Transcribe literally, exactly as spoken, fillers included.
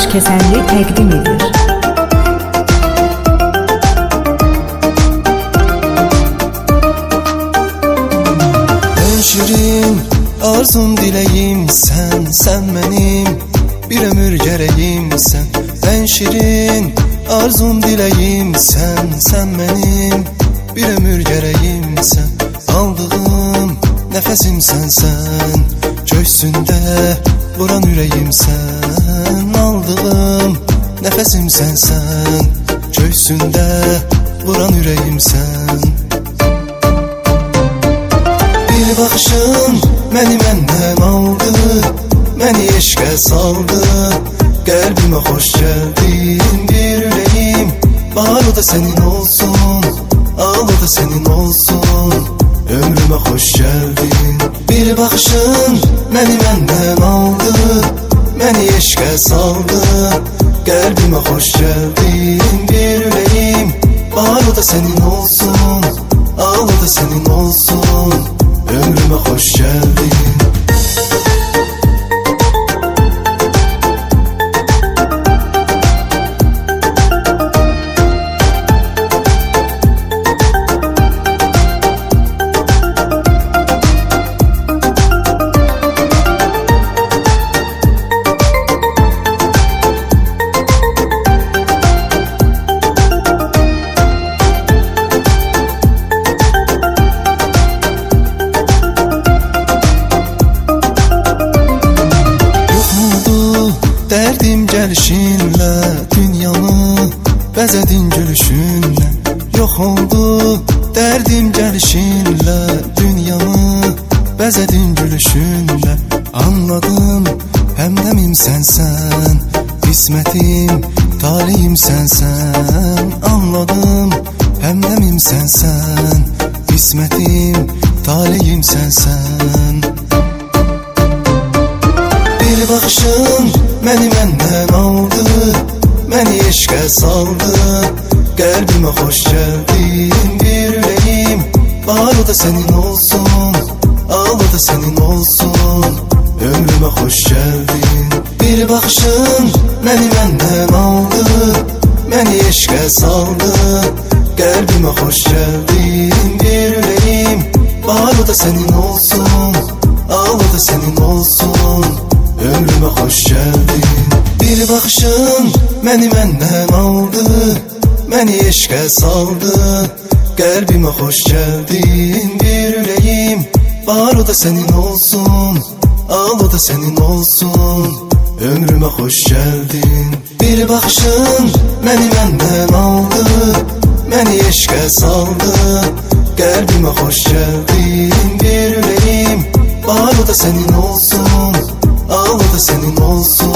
Daşkəsənli təqdim edir. Ben şirin, arzum dileyim sen, sen benim bir ömür gereğim sen. Ben şirin, arzum dileyim sen, sen benim bir ömür gereğim sen. Aldığım nefesim sensen, göğsünde vuran yüreğim sen. Aldığım nefesim sensen, göğsünde vuran yüreğim sen. Bir bakışın məni məndən aldı, məni eşqə saldı. Qəlbimə xoş gəldin, bir ürəyim var o da sənin olsun, al o da sənin olsun. Ömrümə xoş gəldin. Bir baxışın məni məndən aldı, məni eşqə saldı. Qəlbimə xoş gəldin, bir ürəyim var o da sənin olsun, al o da sənin olsun. Ömrüme hoş geldin. Derdim gelişinle dünyamı bezedin gülüşünle. Yok oldu derdim gelişinle dünyamı bezedin gülüşünle. Anladım hemdemim sensen, kısmetim talihim sensen. Anladım hemdemim sensen, kısmetim talihim sensen. Bir bakışın məni məndən aldı, məni eşqə saldı. Qəlbimə xoş gəldin, bir ürəyim var o da sənin olsun, al o da sənin olsun. Ömrümə xoş gəldin. Bir baxışın məni məndən aldı, məni eşqə saldı. Qəlbimə xoş gəldin, bir ürəyim var o da sənin olsun, al o da sənin olsun. Ömrüme hoş geldin. Bir bakışın məni məndən aldı, məni eşqə saldı. Qəlbimə xoş gəldin, bir ürəyim var o da sənin olsun, al o da sənin olsun. Ömrümə xoş gəldin. Bir bakışın məni məndən aldı, məni eşqə saldı. Qəlbimə xoş gəldin, bir ürəyim var o da sənin olsun, al o da senin olsun.